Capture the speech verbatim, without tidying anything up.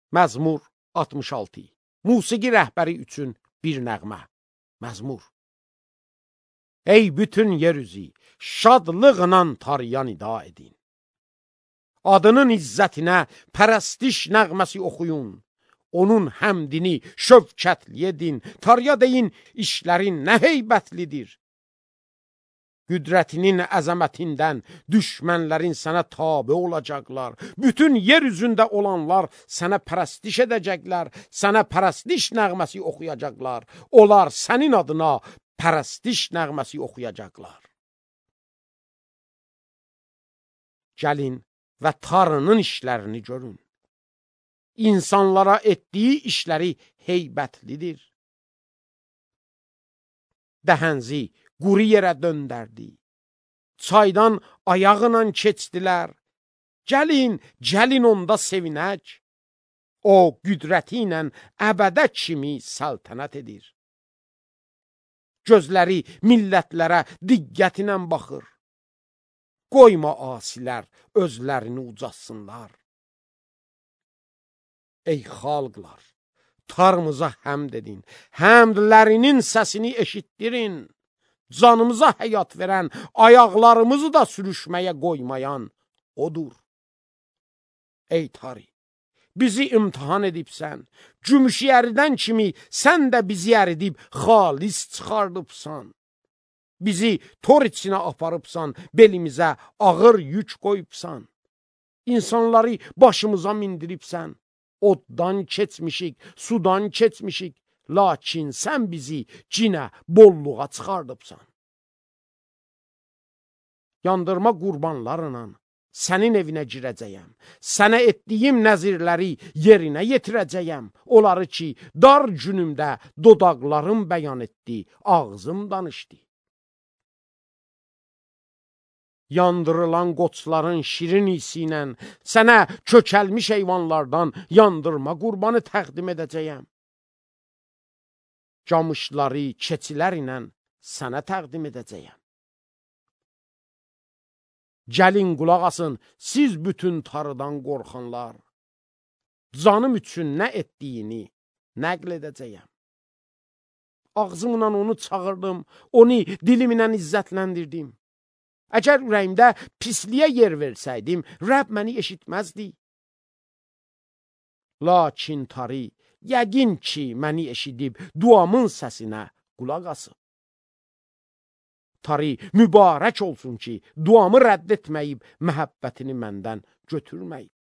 Məzmur altmış altı. Musiqi rəhbəri üçün bir nəğmə. Məzmur. Ey bütün yer üzü, şadlıqla Tanrıya nida edin. Adının izzətinə pərəstiş nəğməsi oxuyun. Onun həmdini şövkətli edin. Tanrıya deyin, işlərin nə heybətlidir. Qüdrətinin əzəmətindən düşmənlərin sənə tabe olacaqlar. Bütün yer üzündə olanlar sənə pərəstiş edəcəklər. Sənə pərəstiş nəğməsi oxuyacaqlar. Onlar sənin adına pərəstiş nəğməsi oxuyacaqlar. Gəlin və Tanrının işlərini görün. İnsanlara etdiyi işləri heybətlidir. Dəhənzi quru yerə döndərdi. Çaydan ayağına keçdilər. Gəlin, gəlin onda sevinək. O, qüdrəti ilə əbədə kimi səltənət edir. Gözləri millətlərə diqqətinə baxır. Qoyma asilər özlərini ucatsınlar. Ey xalqlar, Tanrımıza həmd edin. Həmdlərinin səsini eşitdirin. Canımıza həyat verən, ayaqlarımızı da sürüşməyə qoymayan odur. Ey Tanrı, bizi imtihan edibsən. Gümüşü əridən kimi sən də bizi əridib xalis çıxardıbsan. Bizi tor içinə aparıbsan, belimizə ağır yük qoyubsan. İnsanları başımıza mindiribsən. Oddan keçmişik, sudan keçmişik. Lakin sən bizi cinə, bolluğa çıxardıbsan. Yandırma qurbanlarla sənin evinə girəcəyəm. Sənə etdiyim nəzirləri yerinə yetirəcəyəm. Onları ki, dar günümdə dodaqlarım bəyan etdi, ağzım danışdı. Yandırılan qoçların şirin isi ilə sənə kökəlmiş heyvanlardan yandırma qurbanı təqdim edəcəyəm. Camışları, keçilər ilə sənə təqdim edəcəyəm. Gəlin qulaq asın, siz bütün Tanrıdan qorxanlar. Canım üçün nə etdiyini nəql edəcəyəm. Ağzımla onu çağırdım, onu dilimlə izzətləndirdim. Əgər ürəyimdə pisliyə yer versəydim, Rəbb məni eşitməzdi. Lakin Tanrı, yəqin ki, məni eşidib duamın səsinə qulaq asıb. Tanrı, mübarək olsun ki, duamı rədd etməyib, məhəbbətini məndən götürməyib.